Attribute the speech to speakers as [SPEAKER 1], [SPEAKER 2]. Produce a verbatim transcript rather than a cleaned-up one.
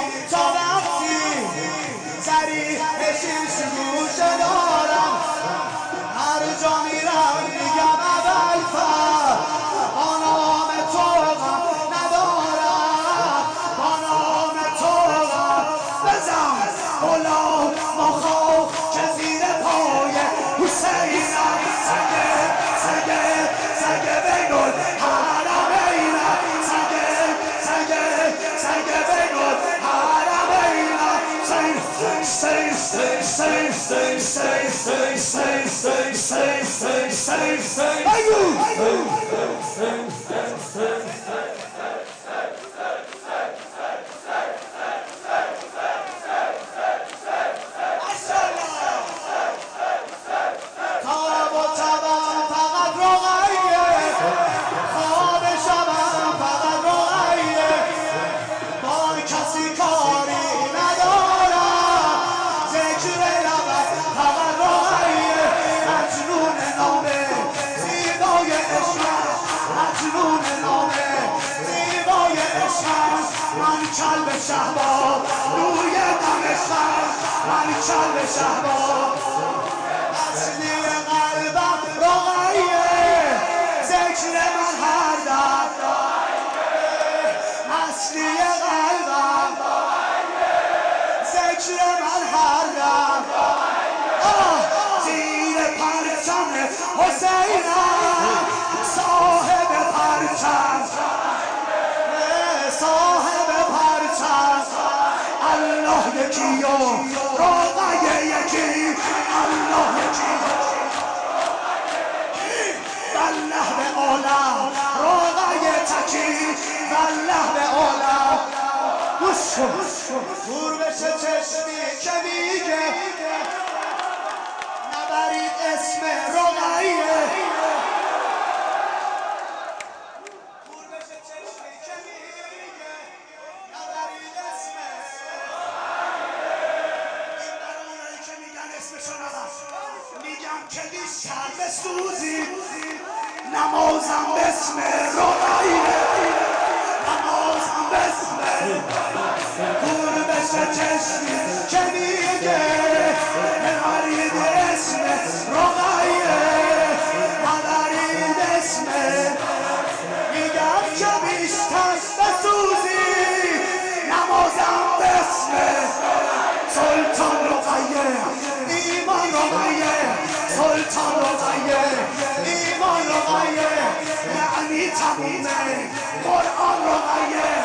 [SPEAKER 1] تا وقتی سریع شیش گوشه دارم هر جا میرم میگم اول فر با نام تو غم ندارم با نام تو غم بزن غلام ما خاک که زیر پای حسینم سگه سگه سگه بگل حرمینم سگه سگه سگه بگل حرمینم سین سین سین سین سین سین سین سین سین سین سین سین من کلب شهباب روی دمشق من کلب شهباب اصلی قلبم رقیه ذکر من هر دم اصلی قلبم ذکر من هر دم زیر پرچم حسینم صاحب پرچم صاحب پرچم الله یکی و رقیه یکی الله یکی والله به عالم رقیه تکی والله به عالم گوش کن دور بشه چشمی که میگه نبرید اسم رقیه میگم که بیشتر بسوزی نمازم بسم رقیه نمازم بسم دور بشه چشمی که میگه نبرید اسم رقیه نبرید اسم میگم که بیشتر بسوزی نمازم بسم سلطان رقیه ایمان رقیه سلطان رقیه ایمان رقیه یعنی تمومه قرآن رقیه